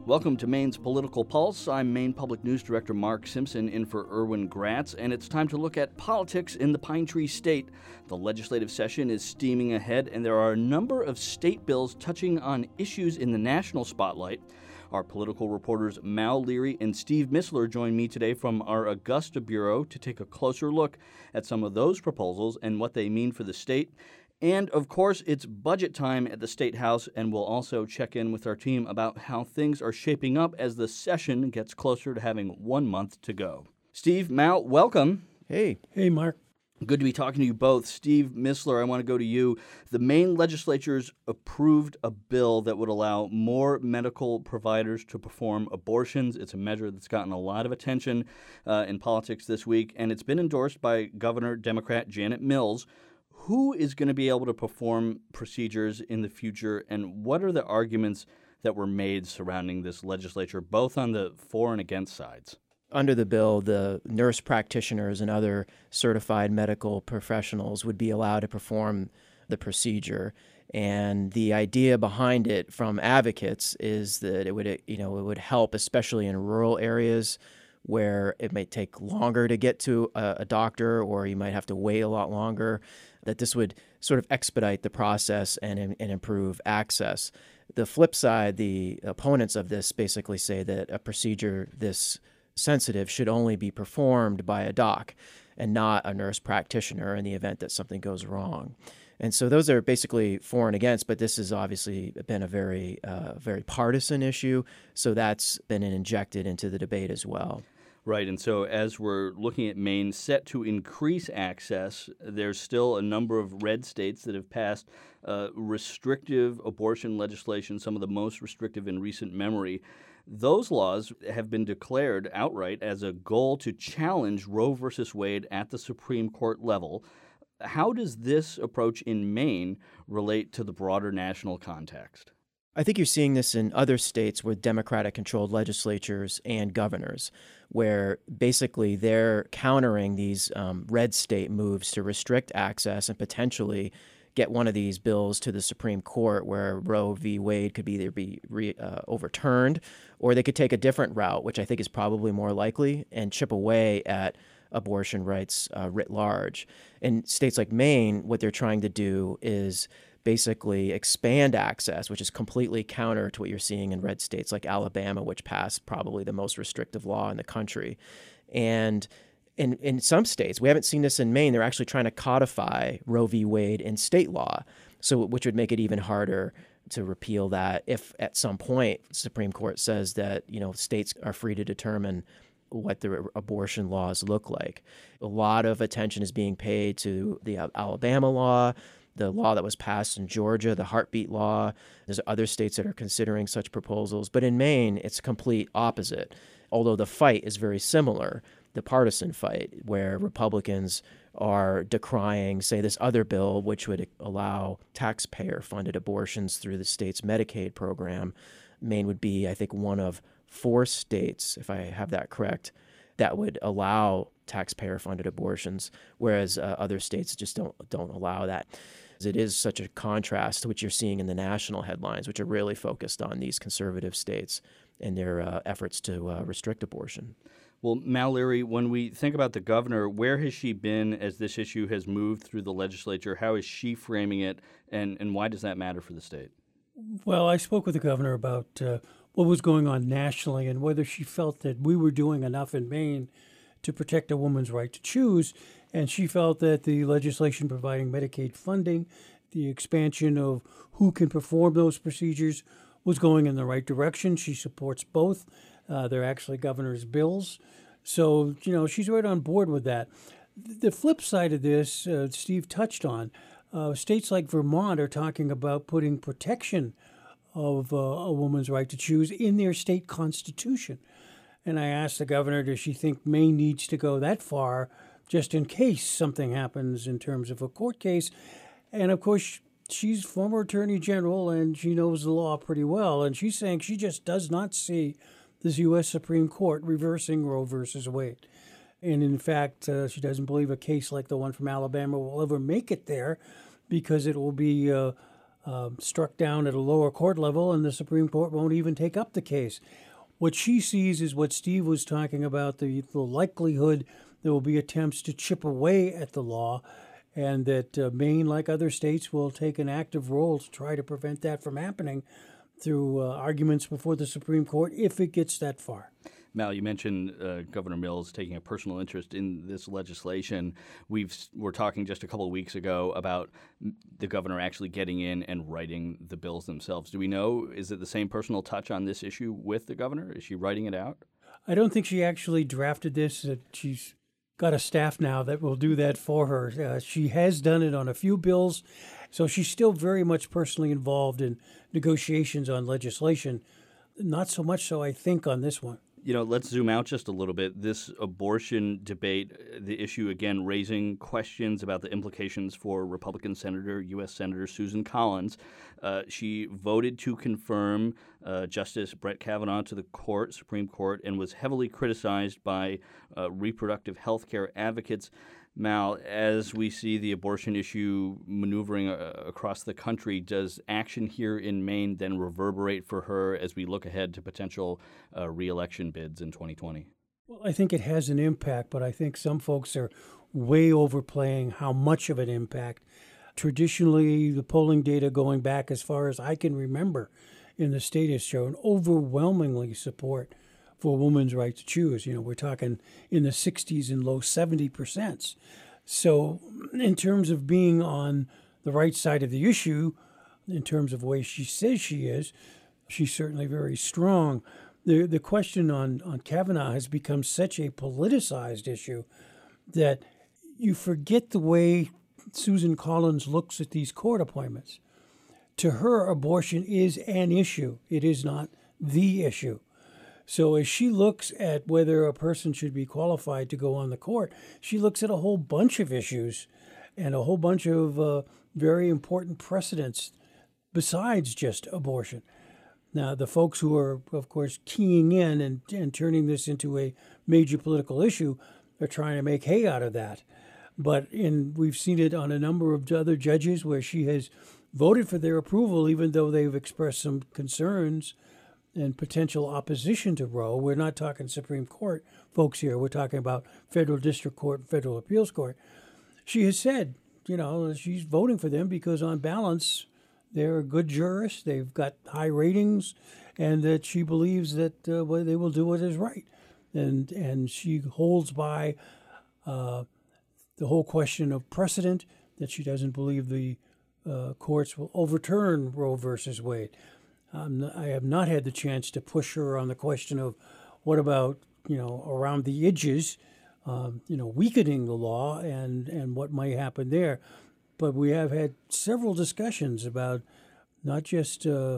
Welcome to Maine's Political Pulse. I'm Maine Public News Director Mark Simpson in for Erwin Gratz, and it's time to look at politics in the Pine Tree State. The legislative session is steaming ahead, and there are a number of state bills touching on issues in the national spotlight. Our political reporters Mal Leary and Steve Missler join me today from our Augusta Bureau to take a closer look at some of those proposals and what they mean for the state. And, of course, it's budget time at the State House, and we'll also check in with our team about how things are shaping up as the session gets closer to having 1 month to go. Steve, Mal, welcome. Hey, Mark. Good to be talking to you both. Steve Missler, I want to go to you. The Maine legislature's approved a bill that would allow more medical providers to perform abortions. It's a measure that's gotten a lot of attention in politics this week, and it's been endorsed by Governor Democrat Janet Mills. Who is going to be able to perform procedures in the future, and what are the arguments that were made surrounding this legislature, both on the for and against sides? Under the bill, the nurse practitioners and other certified medical professionals would be allowed to perform the procedure. And the idea behind it from advocates is that it would help, especially in rural areas where it might take longer to get to a doctor, or you might have to wait a lot longer, that this would sort of expedite the process and improve access. The flip side, the opponents of this basically say that a procedure this sensitive should only be performed by a doc and not a nurse practitioner in the event that something goes wrong. And so those are basically for and against, but this has obviously been a very partisan issue, so that's been injected into the debate as well. Right, and so as we're looking at Maine set to increase access, there's still a number of red states that have passed restrictive abortion legislation, some of the most restrictive in recent memory. Those laws have been declared outright as a goal to challenge Roe v. Wade at the Supreme Court level. How does this approach in Maine relate to the broader national context? I think you're seeing this in other states with Democratic-controlled legislatures and governors, where basically they're countering these red state moves to restrict access and potentially get one of these bills to the Supreme Court where Roe v. Wade could either be overturned, or they could take a different route, which I think is probably more likely, and chip away at abortion rights writ large. In states like Maine, what they're trying to do is basically expand access, which is completely counter to what you're seeing in red states like Alabama, which passed probably the most restrictive law in the country. And in some states, we haven't seen this in Maine, they're actually trying to codify Roe v. Wade in state law, which would make it even harder to repeal that if at some point the Supreme Court says that, states are free to determine what their abortion laws look like. A lot of attention is being paid to the Alabama law, the law that was passed in Georgia, the heartbeat law. There's other states that are considering such proposals. But in Maine, it's complete opposite. Although the fight is very similar, the partisan fight, where Republicans are decrying, say, this other bill, which would allow taxpayer-funded abortions through the state's Medicaid program. Maine would be, I think, one of 4 states, if I have that correct, that would allow taxpayer-funded abortions, whereas other states just don't allow that. It is such a contrast to what you're seeing in the national headlines, which are really focused on these conservative states and their efforts to restrict abortion. Well, Mal Leary, when we think about the governor, where has she been as this issue has moved through the legislature? How is she framing it, and why does that matter for the state? Well, I spoke with the governor about what was going on nationally and whether she felt that we were doing enough in Maine to protect a woman's right to choose. And she felt that the legislation providing Medicaid funding, the expansion of who can perform those procedures, was going in the right direction. She supports both. They're actually governor's bills. So, she's right on board with that. The flip side of this, Steve touched on, states like Vermont are talking about putting protection of a woman's right to choose in their state constitution. And I asked the governor, does she think Maine needs to go that far just in case something happens in terms of a court case? And of course, she's former attorney general and she knows the law pretty well. And she's saying she just does not see this U.S. Supreme Court reversing Roe versus Wade. And in fact, she doesn't believe a case like the one from Alabama will ever make it there because it will be struck down at a lower court level, and the Supreme Court won't even take up the case. What she sees is what Steve was talking about, the likelihood there will be attempts to chip away at the law, and that Maine, like other states, will take an active role to try to prevent that from happening through arguments before the Supreme Court if it gets that far. Mal, you mentioned Governor Mills taking a personal interest in this legislation. We're talking just a couple of weeks ago about the governor actually getting in and writing the bills themselves. Do we know, is it the same personal touch on this issue with the governor? Is she writing it out? I don't think she actually drafted this. She's got a staff now that will do that for her. She has done it on a few bills, so she's still very much personally involved in negotiations on legislation. Not so much so, I think, on this one. Let's zoom out just a little bit. This abortion debate, the issue again raising questions about the implications for Republican Senator, U.S. Senator Susan Collins. She voted to confirm Justice Brett Kavanaugh to the Supreme Court, and was heavily criticized by reproductive health care advocates. Mal, as we see the abortion issue maneuvering across the country, does action here in Maine then reverberate for her as we look ahead to potential re-election bids in 2020? Well, I think it has an impact, but I think some folks are way overplaying how much of an impact. Traditionally, the polling data going back as far as I can remember in the state has shown overwhelmingly support for a woman's right to choose. We're talking in the 60s and low 70%. So in terms of being on the right side of the issue, in terms of the way she says she is, she's certainly very strong. The question on Kavanaugh has become such a politicized issue that you forget the way Susan Collins looks at these court appointments. To her, abortion is an issue. It is not the issue. So as she looks at whether a person should be qualified to go on the court, she looks at a whole bunch of issues and a whole bunch of very important precedents besides just abortion. Now, the folks who are, of course, keying in and turning this into a major political issue are trying to make hay out of that. But we've seen it on a number of other judges where she has voted for their approval, even though they've expressed some concerns and potential opposition to Roe. We're not talking Supreme Court folks here. We're talking about federal district court, federal appeals court. She has said, she's voting for them because on balance, they're good jurists. They've got high ratings, and that she believes that they will do what is right. And she holds by the whole question of precedent, that she doesn't believe the courts will overturn Roe versus Wade. I have not had the chance to push her on the question of what about, around the edges, weakening the law and what might happen there. But we have had several discussions about not just Roe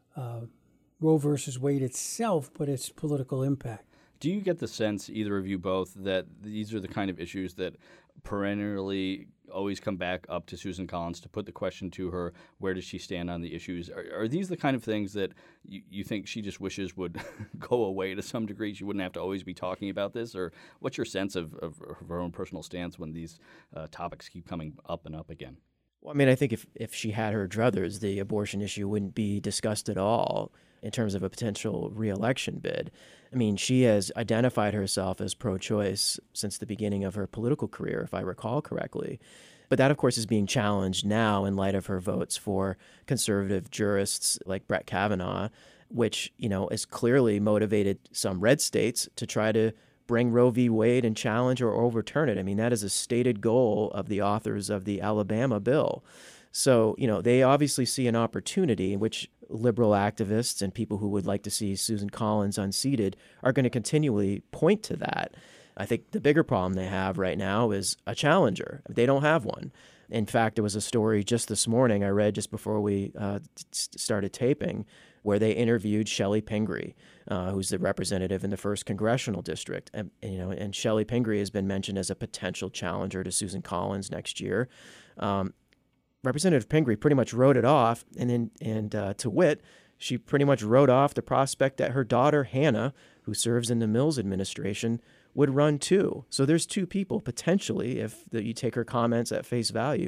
versus Wade itself, but its political impact. Do you get the sense, either of you both, that these are the kind of issues that perennially always come back up to Susan Collins to put the question to her, where does she stand on the issues? Are these the kind of things that you think she just wishes would go away to some degree? She wouldn't have to always be talking about this? Or what's your sense of her own personal stance when these topics keep coming up and up again? Well, I think if she had her druthers, the abortion issue wouldn't be discussed at all in terms of a potential re-election bid. She has identified herself as pro-choice since the beginning of her political career, if I recall correctly. But that, of course, is being challenged now in light of her votes for conservative jurists like Brett Kavanaugh, which, has clearly motivated some red states to try to bring Roe v. Wade and challenge or overturn it. That is a stated goal of the authors of the Alabama bill. So, they obviously see an opportunity in which liberal activists and people who would like to see Susan Collins unseated are going to continually point to that. I think the bigger problem they have right now is a challenger. They don't have one. In fact, there was a story just this morning I read just before we started taping where they interviewed Shelley Pingree, who's the representative in the 1st Congressional District. And Shelley Pingree has been mentioned as a potential challenger to Susan Collins next year. Representative Pingree pretty much wrote it off, and to wit, she pretty much wrote off the prospect that her daughter, Hannah, who serves in the Mills administration, would run too. So there's two people potentially, if you take her comments at face value,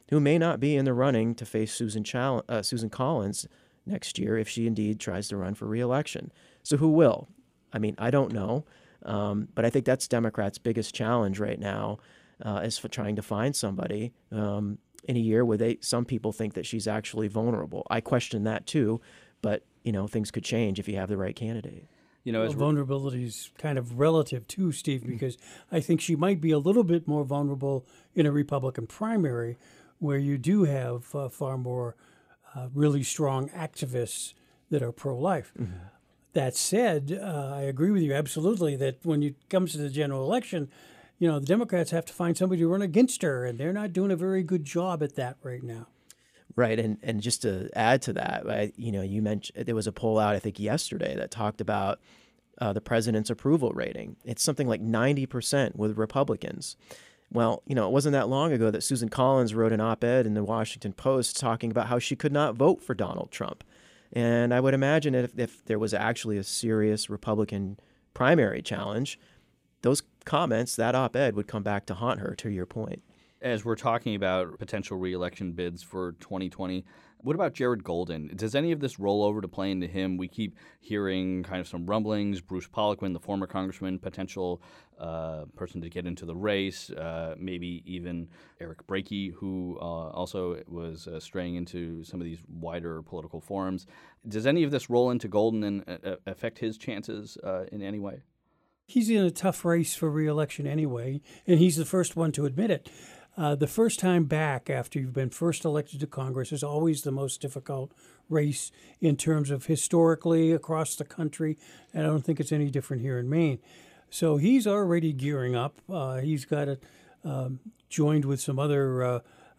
who may not be in the running to face Susan Collins next year if she indeed tries to run for re-election. So who will? I mean, I don't know. But I think that's Democrats' biggest challenge right now, is for trying to find somebody in a year where some people think that she's actually vulnerable. I question that too, but things could change if you have the right candidate. Vulnerability is kind of relative too, Steve, because I think she might be a little bit more vulnerable in a Republican primary where you do have far more really strong activists that are pro-life. Mm-hmm. That said, I agree with you absolutely that when it comes to the general election, the Democrats have to find somebody to run against her, and they're not doing a very good job at that right now. Right, and just to add to that, you mentioned there was a poll out, I think, yesterday that talked about the president's approval rating. It's something like 90% with Republicans. Well, it wasn't that long ago that Susan Collins wrote an op-ed in the Washington Post talking about how she could not vote for Donald Trump. And I would imagine if there was actually a serious Republican primary challenge, those comments, that op-ed would come back to haunt her, to your point. As we're talking about potential re-election bids for 2020, what about Jared Golden? Does any of this roll over to play into him? We keep hearing kind of some rumblings. Bruce Poliquin, the former congressman, potential person to get into the race. Maybe even Eric Brakey, who also was straying into some of these wider political forums. Does any of this roll into Golden and affect his chances in any way? He's in a tough race for re-election anyway, and he's the first one to admit it. The first time back after you've been first elected to Congress is always the most difficult race in terms of historically across the country. And I don't think it's any different here in Maine. So he's already gearing up. He's got it joined with some other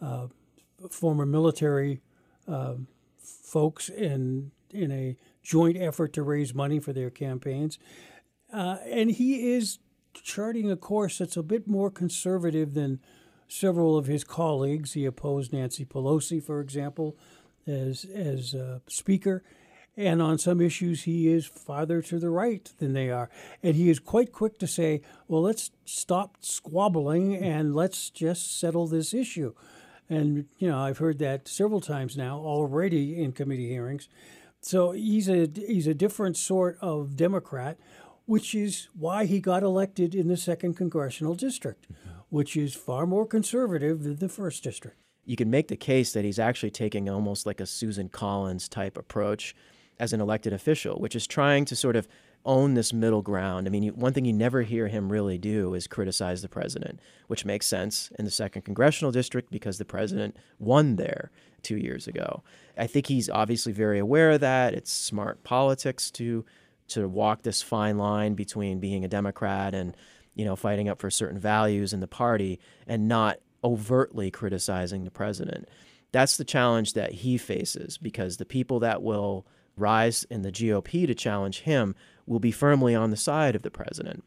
former military folks in a joint effort to raise money for their campaigns. And he is charting a course that's a bit more conservative than several of his colleagues. He opposed Nancy Pelosi, for example, as Speaker. And on some issues, he is farther to the right than they are. And he is quite quick to say, well, let's stop squabbling and let's just settle this issue. And, I've heard that several times now already in committee hearings. So he's a different sort of Democrat, which is why he got elected in the 2nd Congressional District, which is far more conservative than the 1st District. You can make the case that he's actually taking almost like a Susan Collins type approach as an elected official, which is trying to sort of own this middle ground. I mean, one thing you never hear him really do is criticize the president, which makes sense in the 2nd Congressional District because the president won there 2 years ago. I think he's obviously very aware of that. It's smart politics to walk this fine line between being a Democrat and, fighting up for certain values in the party and not overtly criticizing the president. That's the challenge that he faces, because the people that will rise in the GOP to challenge him will be firmly on the side of the president.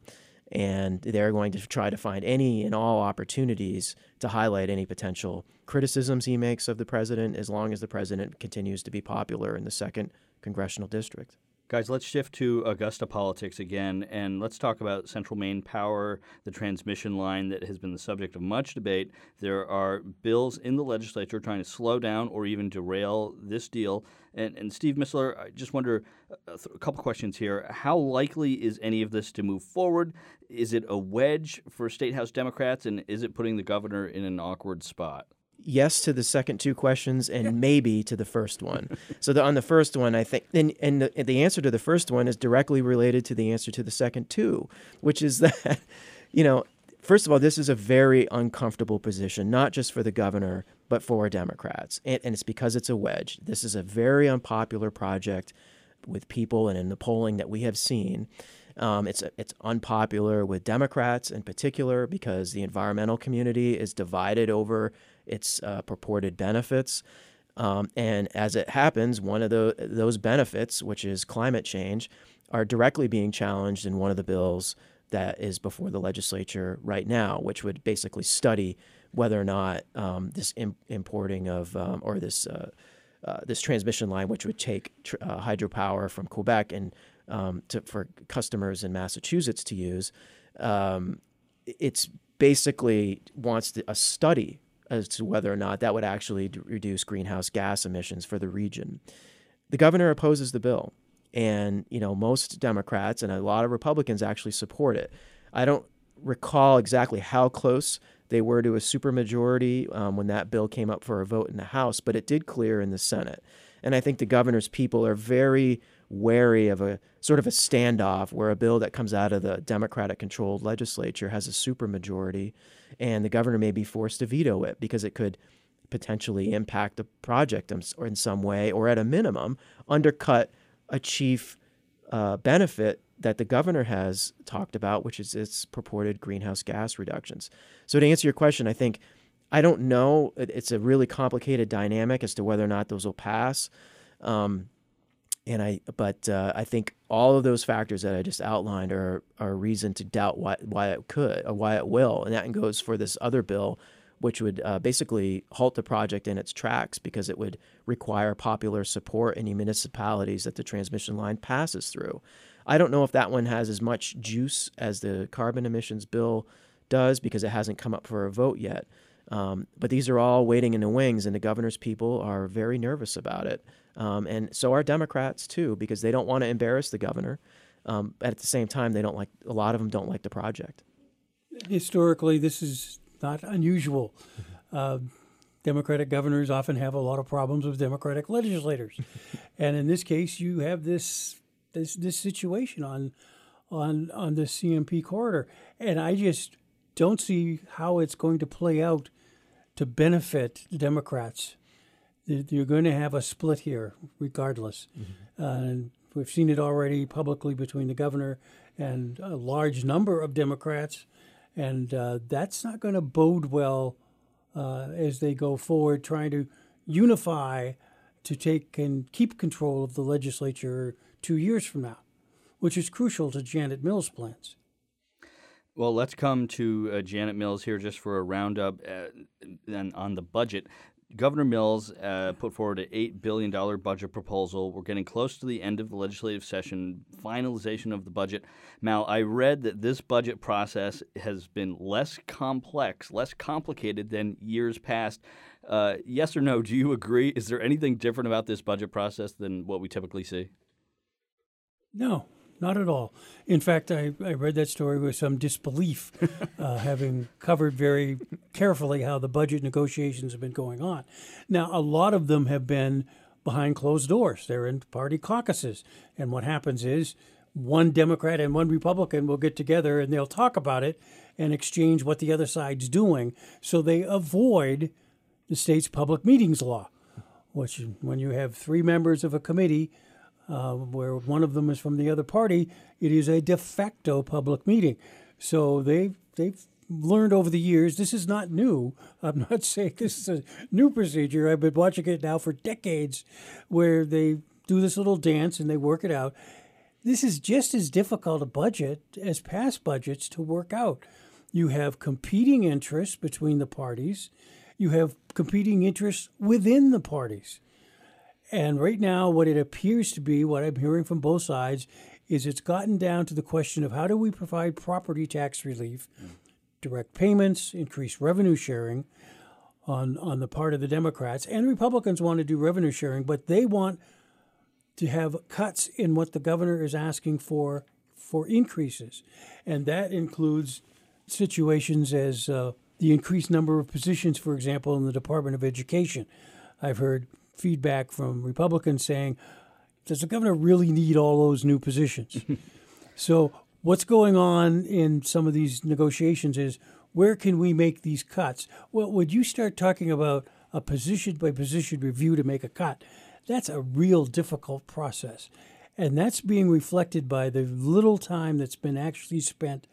And they're going to try to find any and all opportunities to highlight any potential criticisms he makes of the president, as long as the president continues to be popular in the 2nd Congressional District. Guys, let's shift to Augusta politics again, and let's talk about Central Maine Power, the transmission line that has been the subject of much debate. There are bills in the legislature trying to slow down or even derail this deal. And Steve Mistler, I just wonder, a couple questions here. How likely is any of this to move forward? Is it a wedge for State House Democrats, and is it putting the governor in an awkward spot? Yes to the second two questions and maybe to the first one. So on the first one, I think, and the answer to the first one is directly related to the answer to the second two, which is that, first of all, this is a very uncomfortable position, not just for the governor, but for Democrats. And it's because it's a wedge. This is a very unpopular project with people, and in the polling that we have seen, it's unpopular with Democrats in particular because the environmental community is divided over its purported benefits. And as it happens, one of those benefits, which is climate change, are directly being challenged in one of the bills that is before the legislature right now, which would basically study whether or not this importing of or this transmission line, which would take hydropower from Quebec and for customers in Massachusetts to use, it's basically wants a study as to whether or not that would actually reduce greenhouse gas emissions for the region. The governor opposes the bill, and most Democrats and a lot of Republicans actually support it. I don't recall exactly how close they were to a supermajority when that bill came up for a vote in the House, but it did clear in the Senate. And I think the governor's people are very wary of a sort of a standoff where a bill that comes out of the Democratic-controlled legislature has a supermajority, and the governor may be forced to veto it because it could potentially impact the project in some way, or at a minimum, undercut a chief benefit that the governor has talked about, which is its purported greenhouse gas reductions. So to answer your question, I don't know. It's a really complicated dynamic as to whether or not those will pass. But I think all of those factors that I just outlined are a reason to doubt why it could or why it will. And that goes for this other bill, which would basically halt the project in its tracks because it would require popular support in the municipalities that the transmission line passes through. I don't know if that one has as much juice as the carbon emissions bill does because it hasn't come up for a vote yet. But these are all waiting in the wings, and the governor's people are very nervous about it. And so are Democrats, too, because they don't want to embarrass the governor. But at the same time, a lot of them don't like the project. Historically, this is not unusual. Democratic governors often have a lot of problems with Democratic legislators. And in this case, you have this situation on the CMP corridor. And I just don't see how it's going to play out to benefit the Democrats. You're going to have a split here regardless. Mm-hmm. And we've seen it already publicly between the governor and a large number of Democrats. And that's not going to bode well as they go forward, trying to unify to take and keep control of the legislature 2 years from now, which is crucial to Janet Mills' plans. Well, let's come to Janet Mills here just for a roundup on the budget. Governor Mills put forward an $8 billion budget proposal. We're getting close to the end of the legislative session, finalization of the budget. Mal, I read that this budget process has been less complex, less complicated than years past. Yes or no, do you agree? Is there anything different about this budget process than what we typically see? No. Not at all. In fact, I read that story with some disbelief, having covered very carefully how the budget negotiations have been going on. Now, a lot of them have been behind closed doors. They're in party caucuses. And what happens is one Democrat and one Republican will get together and they'll talk about it and exchange what the other side's doing. So they avoid the state's public meetings law, which when you have three members of a committee, where one of them is from the other party, it is a de facto public meeting. So they've learned over the years, this is not new. I'm not saying this is a new procedure. I've been watching it now for decades, where they do this little dance and they work it out. This is just as difficult a budget as past budgets to work out. You have competing interests between the parties. You have competing interests within the parties. And right now, what it appears to be, what I'm hearing from both sides, is it's gotten down to the question of how do we provide property tax relief, direct payments, increased revenue sharing on the part of the Democrats. And Republicans want to do revenue sharing, but they want to have cuts in what the governor is asking for increases. And that includes situations as the increased number of positions, for example, in the Department of Education. I've heard feedback from Republicans saying, does the governor really need all those new positions? So what's going on in some of these negotiations is, where can we make these cuts? Well, would you start talking about a position-by-position review to make a cut? That's a real difficult process. And that's being reflected by the little time that's been actually spent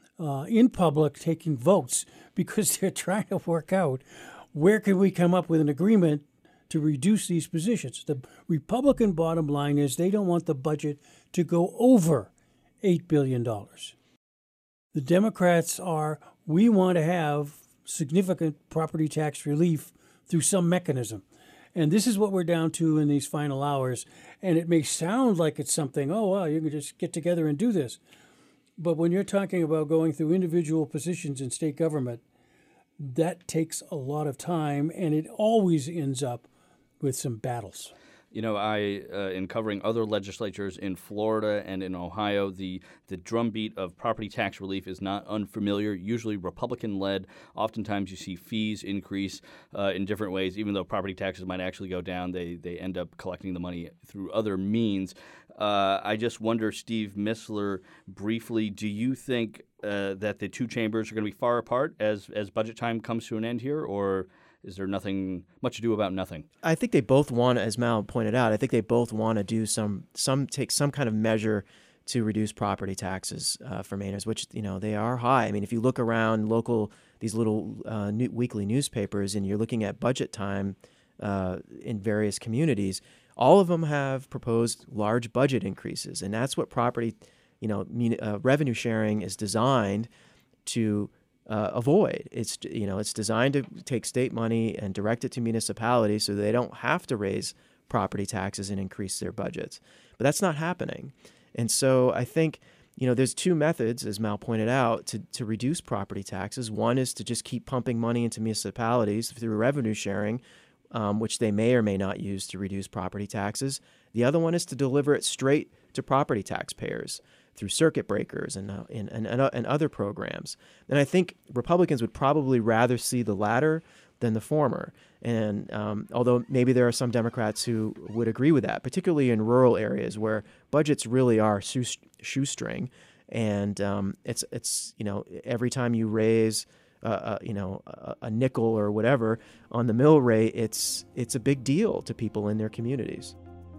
in public taking votes, because they're trying to work out where can we come up with an agreement to reduce these positions. The Republican bottom line is they don't want the budget to go over $8 billion. The Democrats we want to have significant property tax relief through some mechanism. And this is what we're down to in these final hours. And it may sound like it's something, oh, well, you can just get together and do this. But when you're talking about going through individual positions in state government, that takes a lot of time, and it always ends up with some battles. You know, in covering other legislatures in Florida and in Ohio, the drumbeat of property tax relief is not unfamiliar, usually Republican-led. Oftentimes you see fees increase in different ways. Even though property taxes might actually go down, they end up collecting the money through other means. I just wonder, Steve Mistler, briefly, do you think that the two chambers are going to be far apart as budget time comes to an end here, or is there much ado about nothing? I think they both want, as Mal pointed out, I think they both want to do take some kind of measure to reduce property taxes for Mainers, which, they are high. I mean, if you look around these little weekly newspapers, and you're looking at budget time in various communities, all of them have proposed large budget increases, and that's what property, revenue sharing is designed to avoid. It's designed to take state money and direct it to municipalities so they don't have to raise property taxes and increase their budgets. But that's not happening. And so I think, there's two methods, as Mal pointed out, to reduce property taxes. One is to just keep pumping money into municipalities through revenue sharing, which they may or may not use to reduce property taxes. The other one is to deliver it straight to property taxpayers through circuit breakers and other programs. And I think Republicans would probably rather see the latter than the former. And although maybe there are some Democrats who would agree with that, particularly in rural areas where budgets really are shoestring, and it's every time you raise a nickel or whatever on the mill rate, it's a big deal to people in their communities.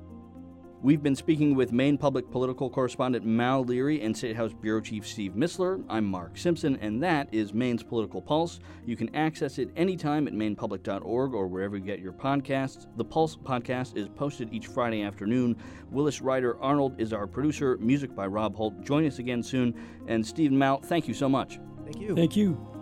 We've been speaking with Maine Public Political Correspondent Mal Leary and State House Bureau Chief Steve Mistler. I'm Mark Simpson, and that is Maine's Political Pulse. You can access it anytime at mainepublic.org or wherever you get your podcasts. The Pulse podcast is posted each Friday afternoon. Willis Ryder Arnold is our producer. Music by Rob Holt. Join us again soon. And Steve and Mal, thank you so much. Thank you. Thank you.